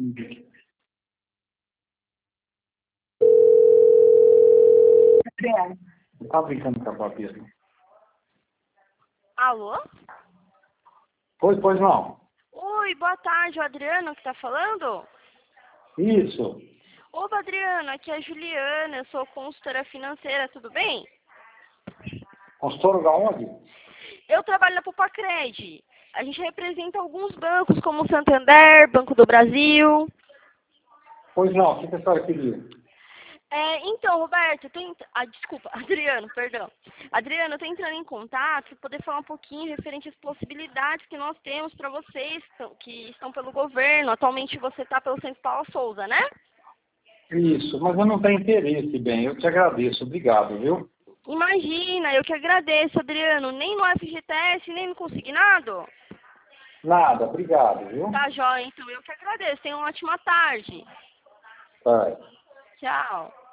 Tá brincando com a papel. Alô? Pois não. Oi, boa tarde, o Adriano que tá falando? Isso. Opa, Adriano, aqui é a Juliana, eu sou consultora financeira, tudo bem? Consultor da onde? Eu trabalho na Pupacred. A gente representa alguns bancos, como o Santander, Banco do Brasil. Pois não, o que a senhora queria? Então, Roberto, desculpa, Adriano, perdão. Adriano, eu tô entrando em contato para poder falar um pouquinho referente às possibilidades que nós temos para vocês que estão pelo governo. Atualmente você está pelo Centro Paula Souza, né? Isso, mas eu não tenho interesse, bem. Eu te agradeço. Obrigado, viu? Imagina, eu que agradeço, Adriano. Nem no FGTS, nem no Consignado? Nada, obrigado, viu? Tá, joia, então eu que agradeço. Tenha uma ótima tarde. Vai. Tchau.